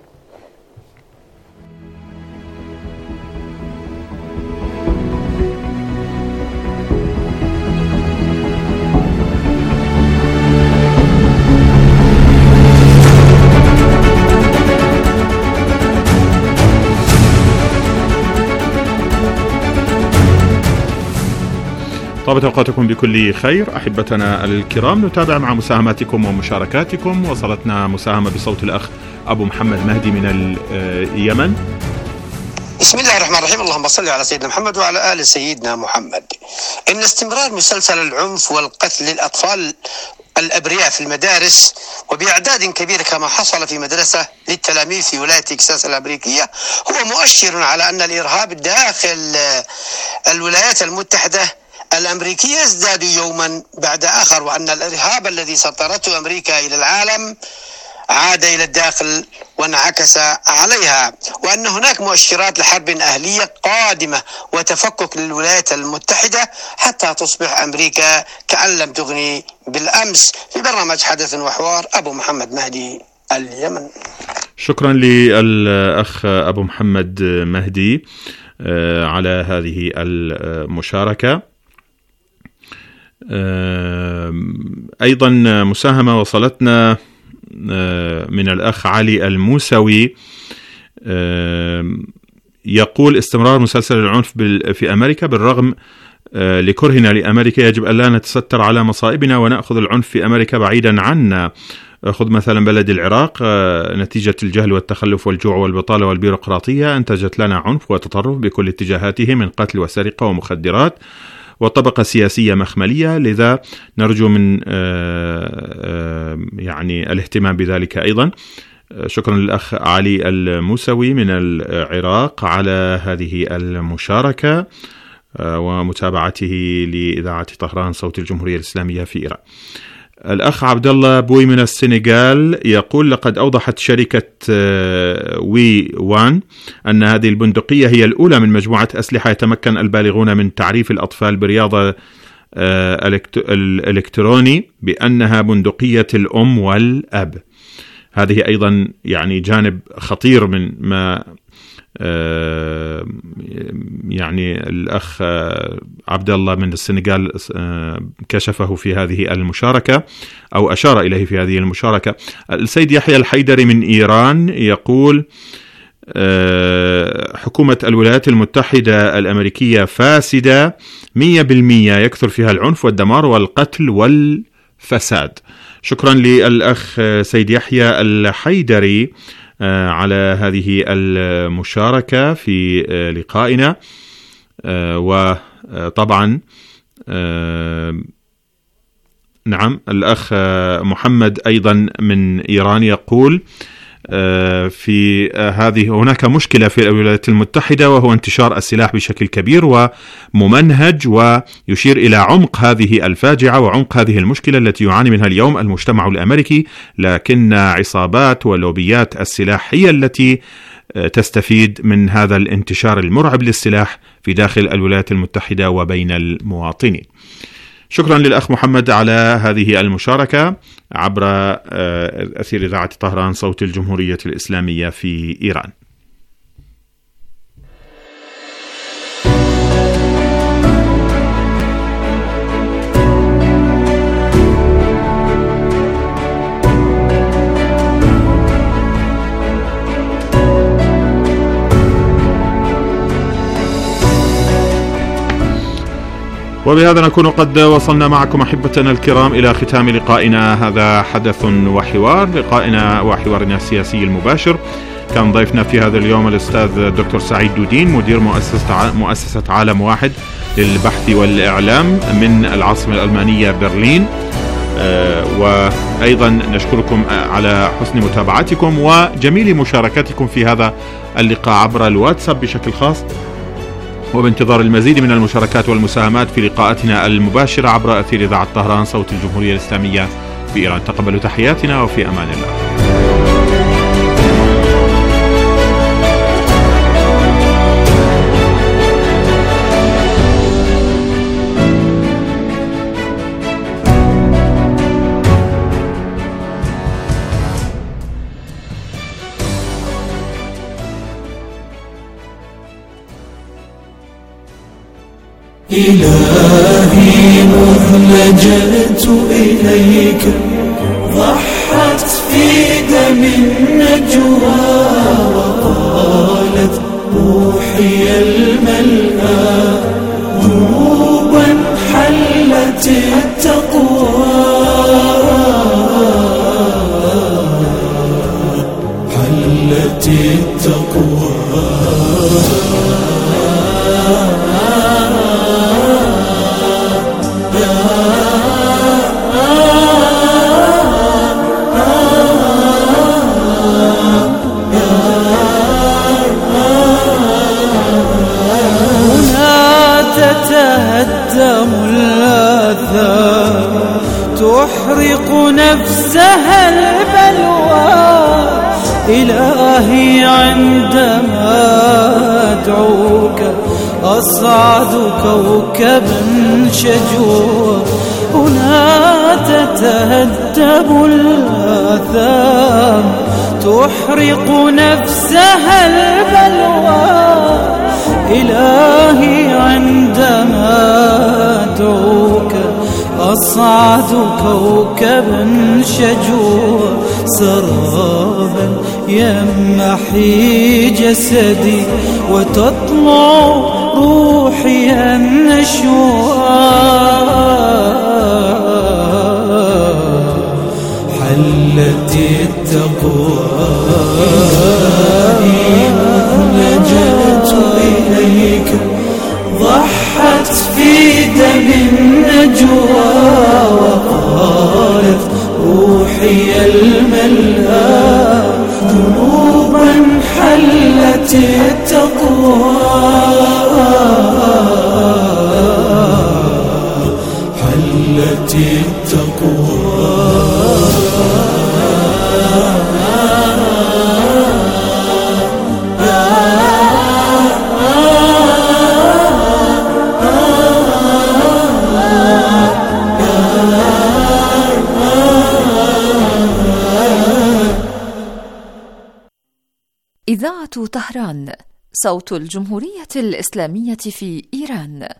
طابت أوقاتكم بكل خير أحبتنا الكرام. نتابع مع مساهماتكم ومشاركاتكم. وصلتنا مساهمة بصوت الأخ أبو محمد مهدي من اليمن. بسم الله الرحمن الرحيم. اللهم صل على سيدنا محمد وعلى آل سيدنا محمد. إن استمرار مسلسل العنف والقتل للأطفال الأبرياء في المدارس وبأعداد كبيرة كما حصل في مدرسة للتلاميذ في ولاية تكساس الأمريكية هو مؤشر على أن الإرهاب داخل الولايات المتحدة الأمريكية يزداد يوما بعد آخر، وأن الإرهاب الذي سطرته أمريكا إلى العالم عاد إلى الداخل وانعكس عليها، وأن هناك مؤشرات لحرب أهلية قادمة وتفكك للولايات المتحدة حتى تصبح أمريكا كأن لم تغني بالأمس. في برنامج حدث وحوار أبو محمد مهدي اليمن. شكرا للأخ أبو محمد مهدي على هذه المشاركة. أيضا مساهمة وصلتنا من الأخ علي الموسوي، يقول استمرار مسلسل العنف في أمريكا بالرغم لكرهنا لأمريكا يجب أن لا نتستر على مصائبنا ونأخذ العنف في أمريكا بعيدا عنا. خذ مثلا بلد العراق، نتيجة الجهل والتخلف والجوع والبطالة والبيروقراطية أنتجت لنا عنف وتطرف بكل اتجاهاته من قتل وسرقة ومخدرات وطبقة سياسية مخملية. لذا نرجو من يعني الاهتمام بذلك أيضا. شكرا للأخ علي الموسوي من العراق على هذه المشاركة ومتابعته لإذاعة طهران صوت الجمهورية الإسلامية في إيران. الأخ عبد الله بوي من السنغال يقول: لقد أوضحت شركة وي وان أن هذه البندقية هي الأولى من مجموعة أسلحة يتمكن البالغون من تعريف الأطفال برياضة الإلكتروني بأنها بندقية الأم والأب. هذه أيضا يعني جانب خطير من ما يعني الأخ عبد الله من السنغال كشفه في هذه المشاركة أو أشار إليه في هذه المشاركة. السيد يحيى الحيدري من إيران يقول: حكومة الولايات المتحدة الأمريكية فاسدة مية بالمية، يكثر فيها العنف والدمار والقتل والفساد. شكرا للأخ سيد يحيى الحيدري على هذه المشاركة في لقائنا. وطبعا نعم الأخ محمد أيضا من إيران يقول: في هذه هناك مشكلة في الولايات المتحدة، وهو انتشار السلاح بشكل كبير وممنهج، ويشير إلى عمق هذه الفاجعة وعمق هذه المشكلة التي يعاني منها اليوم المجتمع الأمريكي، لكن عصابات ولوبيات السلاح هي التي تستفيد من هذا الانتشار المرعب للسلاح في داخل الولايات المتحدة وبين المواطنين. شكرا للأخ محمد على هذه المشاركة عبر أثير إذاعة طهران صوت الجمهورية الإسلامية في إيران. وبهذا نكون قد وصلنا معكم أحبتنا الكرام إلى ختام لقائنا. هذا حدث وحوار، لقائنا وحوارنا السياسي المباشر. كان ضيفنا في هذا اليوم الأستاذ الدكتور سعيد دودين، مدير مؤسسة مؤسسة عالم واحد للبحث والإعلام من العاصمة الألمانية برلين. وأيضا نشكركم على حسن متابعتكم وجميل مشاركتكم في هذا اللقاء عبر الواتساب بشكل خاص، وبانتظار المزيد من المشاركات والمساهمات في لقاءاتنا المباشرة عبر أثير إذاعة طهران صوت الجمهورية الإسلامية في إيران. تقبلوا تحياتنا وفي أمان الله. إلهي مذ لجأت إليك ضحت في دم النجوى، وقالت روحي الملأى ذنوبا حلت التقوى، حلت التقوى. تتهدم الآثام تحرق نفسها البلوى، إلهي عندما أدعوك أصعد كوكبا شجوا، هنا تتهدم الآثام تحرق نفسها البلوى، إلهي عندما أدعوك أصعد كوكبا شجوا، سرابا يمحي جسدي وتطلع روحي النشوى حلت التقوى لجأت إليك ضحت في دم النجوى وقالت روحي الملهى ذنوبا حلت التقوى حلت التقوى إذاعة طهران صوت الجمهورية الإسلامية في إيران.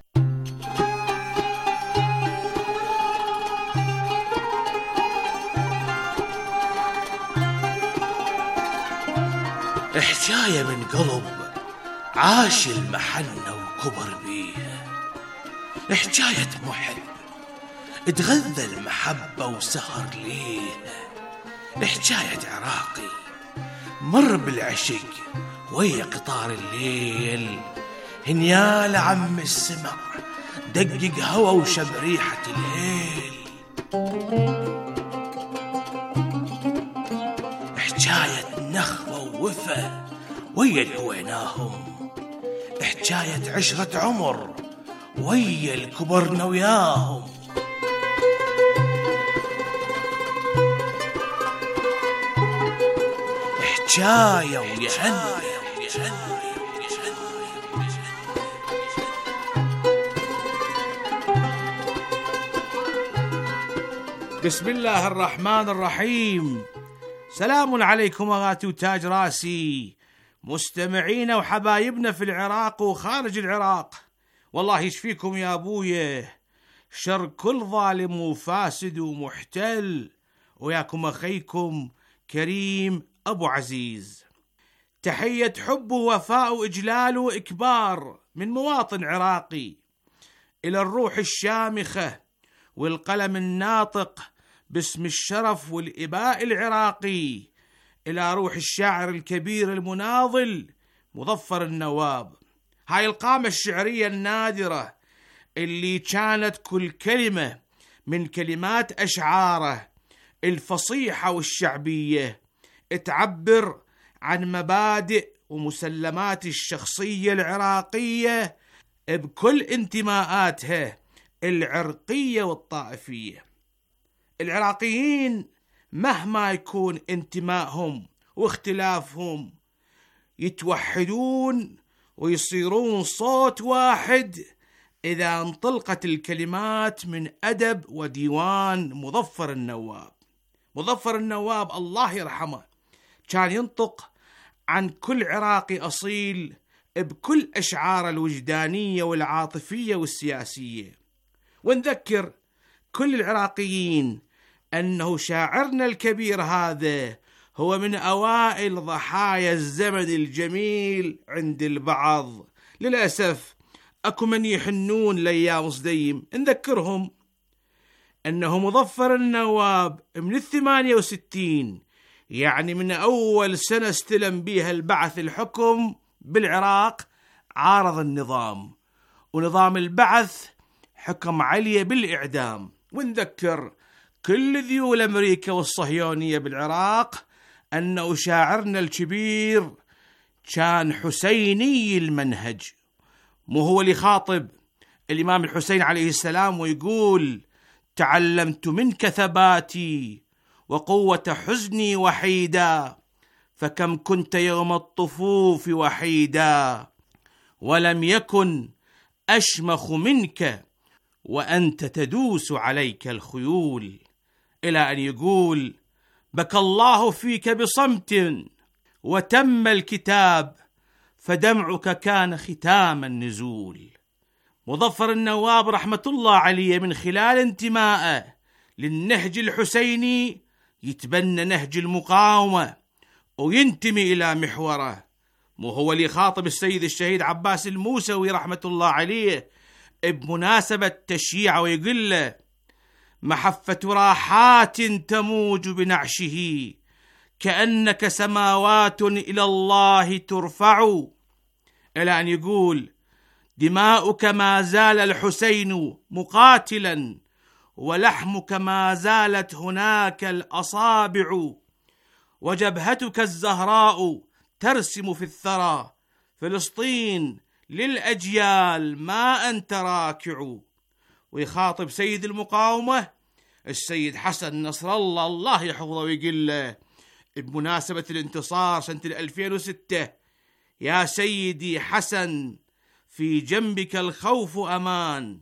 حكاية من قلب عاش المحنة وكبر بيها، حكاية محب اتغذى المحبة وسهر ليها، حكاية عراقي مر بالعشق ويا قطار الليل، هنيال عم السمع دقق هوا وشب ريحة الهيل. حكاية نخوة ووفا ويا الهويناهم، حكاية عشرة عمر ويا الكبرنا وياهم. حكاية ويهنى بسم الله الرحمن الرحيم. سلام عليكم أغاتي وتاج راسي، مستمعينا وحبايبنا في العراق وخارج العراق. والله يشفيكم يا أبويا شر كل ظالم وفاسد ومحتل، وياكم أخيكم كريم أبو عزيز. تحية حب ووفاء وإجلال وإكبار من مواطن عراقي إلى الروح الشامخة والقلم الناطق باسم الشرف والإباء العراقي، إلى روح الشاعر الكبير المناضل مظفر النواب. هاي القامة الشعرية النادرة اللي كانت كل كلمة من كلمات أشعاره الفصيحة والشعبية تعبر عن مبادئ ومسلمات الشخصية العراقية بكل انتماءاتها العرقية والطائفية. العراقيين مهما يكون انتمائهم واختلافهم يتوحدون ويصيرون صوت واحد إذا انطلقت الكلمات من أدب وديوان مظفر النواب. مظفر النواب الله يرحمه كان ينطق عن كل عراقي أصيل بكل أشعار الوجدانية والعاطفية والسياسية. ونذكر كل العراقيين أنه شاعرنا الكبير هذا هو من أوائل ضحايا الزمن الجميل عند البعض. للأسف أكو من يحنون لأيام صديم. نذكرهم أنه مظفر النواب من الثمانية وستين، يعني من أول سنة استلم بيها البعث الحكم بالعراق، عارض النظام، ونظام البعث حكم عليه بالإعدام. ونذكر كل ذيول أمريكا والصهيونية بالعراق أنه شاعرنا الكبير كان حسيني المنهج، مو هو اللي خاطب الإمام الحسين عليه السلام ويقول تعلمت منك ثباتي وقوة حزني وحيدا، فكم كنت يوم الطفوف وحيدا، ولم يكن أشمخ منك وأنت تدوس عليك الخيول. إلى أن يقول بكى الله فيك بصمت وتم الكتاب، فدمعك كان ختام النزول. مظفر النواب رحمة الله عليه من خلال انتمائه للنهج الحسيني يتبنى نهج المقاومة وينتمي إلى محوره مو هو اللي خاطب السيد الشهيد عباس الموسوي رحمة الله عليه بمناسبة تشييعه ويقول له: محفة راحات تموج بنعشه كأنك سماوات إلى الله ترفع، إلى أن يقول: دماؤك ما زال الحسين مقاتلا ولحمك ما زالت هناك الأصابع، وجبهتك الزهراء ترسم في الثرى فلسطين للأجيال ما أنت راكع. ويخاطب سيد المقاومة السيد حسن نصر الله الله يحفظه ويقول له بمناسبة الانتصار سنة ألفين وستة: يا سيدي حسن في جنبك الخوف أمان،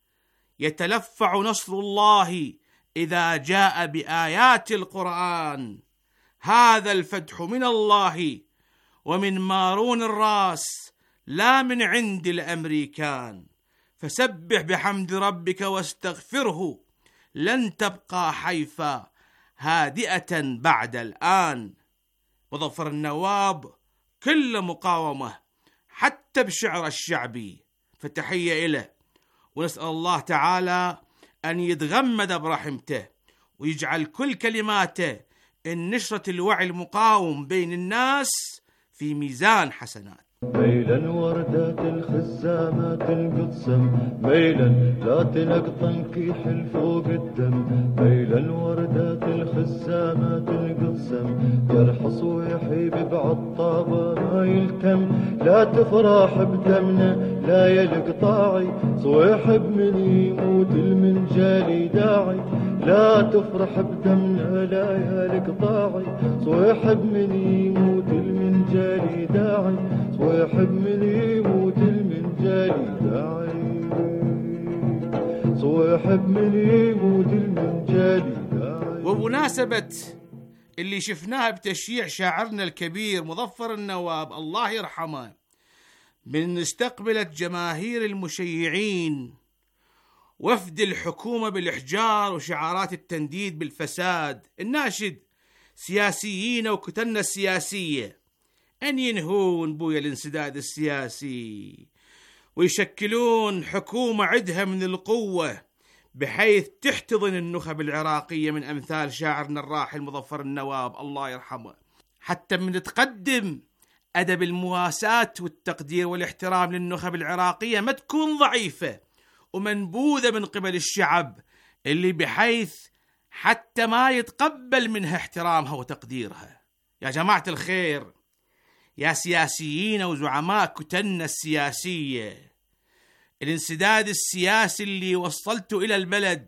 يتلفع نصر الله إذا جاء بآيات القرآن، هذا الفتح من الله ومن مارون الراس لا من عند الأمريكان، فسبح بحمد ربك واستغفره لن تبقى حيفا هادئة بعد الآن. مظفر النواب كل مقاومة حتى بشعر الشعبي، فتحية إله، ونسأل الله تعالى أن يتغمد برحمته ويجعل كل كلماته النشرة الوعي المقاوم بين الناس في ميزان حسنات. ميلا وردات الخزامات القدسم، ميلا لا تنقطن كيح الفوق الدم، ميلا وردات الخزامات القدسم، يرحص ويحيب بعطابة ما يلتم، لا تفرح بدمنا لا يلقطاعي، صويحب من يموت المنجالي داعي، لا تفرح بدمنا لا يلقطاعي، صويحب من يموت المنجالي داعي، صويحب من يموت المنجالي داعي، صويحب من يموت المنجالي داعي. وبمناسبة اللي شفناها بتشييع شاعرنا الكبير مظفر النواب الله يرحمه، من استقبلت جماهير المشيعين وفد الحكومة بالإحجار وشعارات التنديد بالفساد، الناشد سياسيين وكتلنا السياسية أن ينهون بويا الانسداد السياسي ويشكلون حكومة عدها من القوة بحيث تحتضن النخب العراقية من أمثال شاعرنا الراحل مظفر النواب الله يرحمه، حتى من تقدم أدب المواساة والتقدير والاحترام للنخب العراقية ما تكون ضعيفة ومنبوذة من قبل الشعب، اللي بحيث حتى ما يتقبل منها احترامها وتقديرها. يا جماعة الخير، يا سياسيين وزعماء كتلنا السياسية، الانسداد السياسي اللي وصلته إلى البلد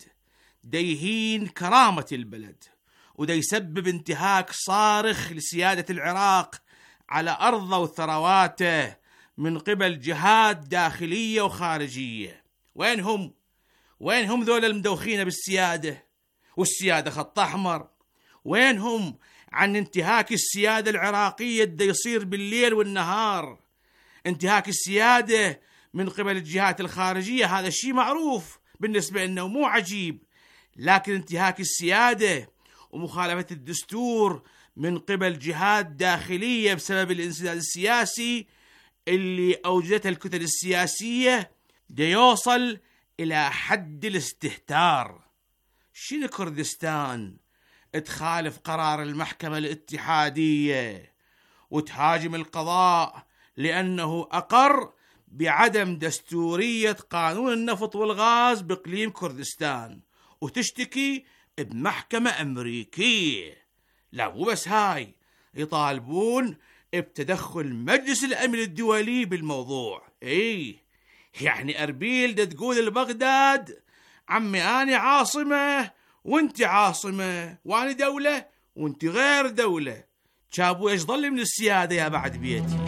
ديهين كرامة البلد، وده يسبب انتهاك صارخ لسيادة العراق على أرضه وثرواته من قبل جهات داخلية وخارجية. وين هم؟ وين هم ذول المدوخين بالسيادة؟ والسيادة خط أحمر. وين هم عن انتهاك السيادة العراقية اللي يصير بالليل والنهار؟ انتهاك السيادة من قبل الجهات الخارجية هذا الشيء معروف بالنسبة إنه مو عجيب، لكن انتهاك السيادة ومخالفة الدستور من قبل جهات داخلية بسبب الانسداد السياسي اللي أوجدتها الكتل السياسية ده يوصل إلى حد الاستهتار. شنو كردستان تخالف قرار المحكمة الاتحادية وتهاجم القضاء لأنه أقر بعدم دستورية قانون النفط والغاز بإقليم كردستان وتشتكي بمحكمة أمريكية؟ لا مو بس هاي، يطالبون بتدخل مجلس الأمن الدولي بالموضوع. اي يعني أربيل دا تقول لبغداد عمي أنا عاصمة وانت عاصمة وأنا دولة وانت غير دولة، شابوا ايش ظل من السيادة يا بعد بيتي.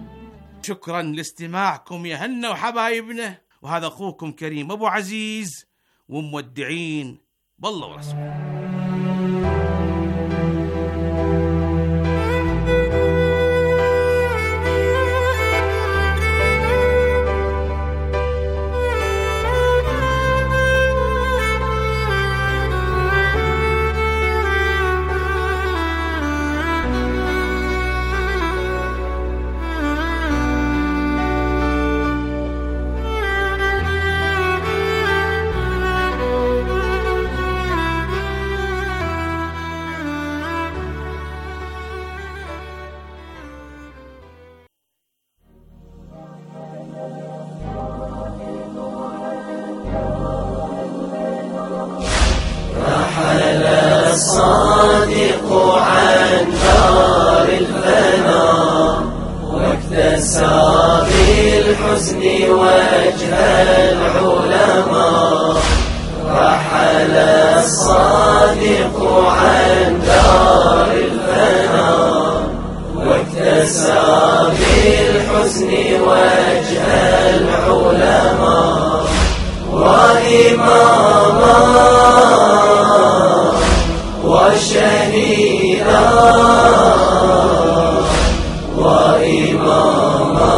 شكرا لاستماعكم يا هنا وحبايبنا، وهذا أخوكم كريم أبو عزيز ومودعين بالله ورسوله. الصادق عن دار الفنا واكتسى بالحزن وجه العلماء. رحل الصادق عن دار الفنا واكتسى بالحزن وجه العلماء. وإماما وشهيدا وإماما.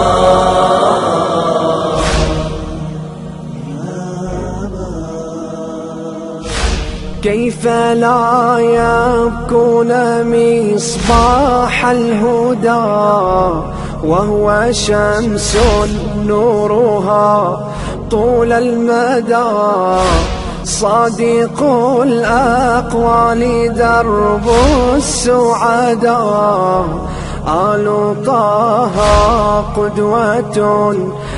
كيف لا يبكون مصباح الهدى وهو شمس نورها طول المدى. صادق الأقوال درب السعداء. آل طه قدوة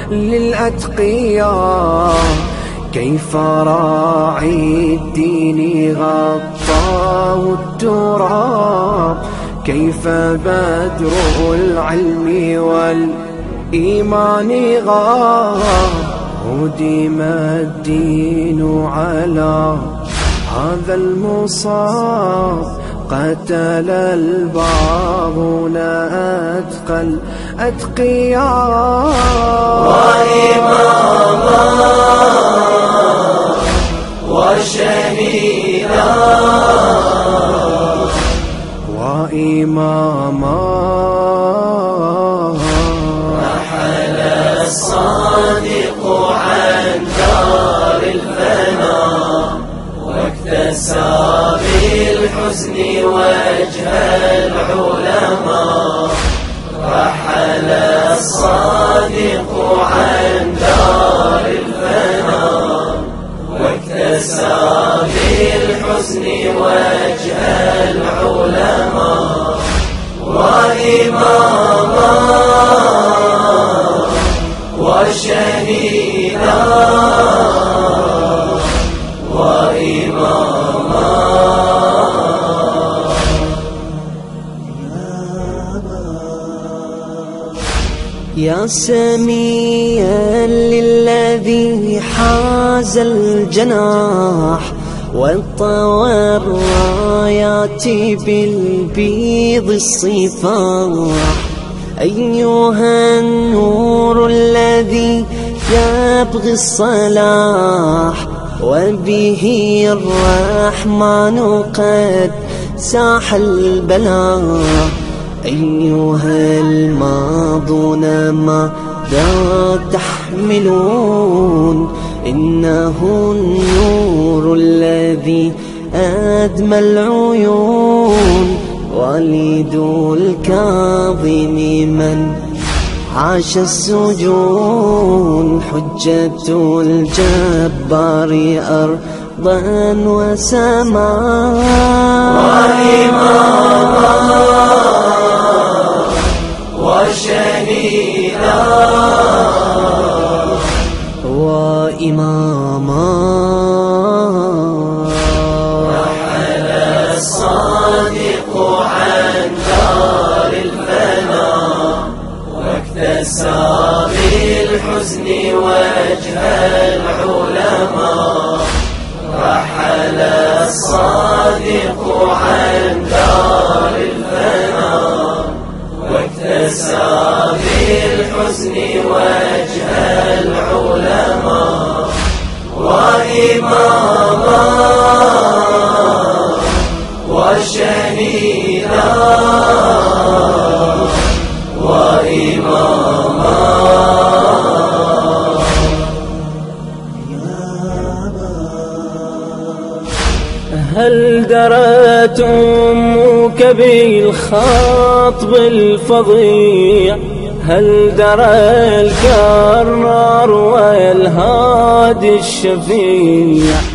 للأتقياء. كيف راعي الدين غطاه التراب. كيف بدر العلم والإيمان غاب. هدم الدين على هذا المصاب. قتل الباغون أتقى الأتقياء. وإماما وشهيدا وإماما. رحل الصادق عن دار الفنا واكتسى بالحزن وجه العلماء. رحل الصادق عن دار الفنا واكتسى بالحزن وجه العلماء. وإماما وشهيدا وإماما. يا سميا للذي حاز الجناح وطوى الرايات بالبيض الصفاح. أيها النور الذي يبغي الصلاح وبه الرحمن قد ساح البلاء. أيها الماضون ماذا تحملون. إنه النور الذي أدمى العيون. والد الكاظم من عاش السجون. حجة الجبار أرضا وسماء. وإماما وشهيدا وإماما. رحل الصادق عن دار الفنا واكتسى بالحزن وجه العلماء. رحل الصادق عن دار الفنا واكتسى بالحزن وجه العلماء. وإماما هل درت أمك بالخطب الفظيع هل درى الكرار والهادي الشفيع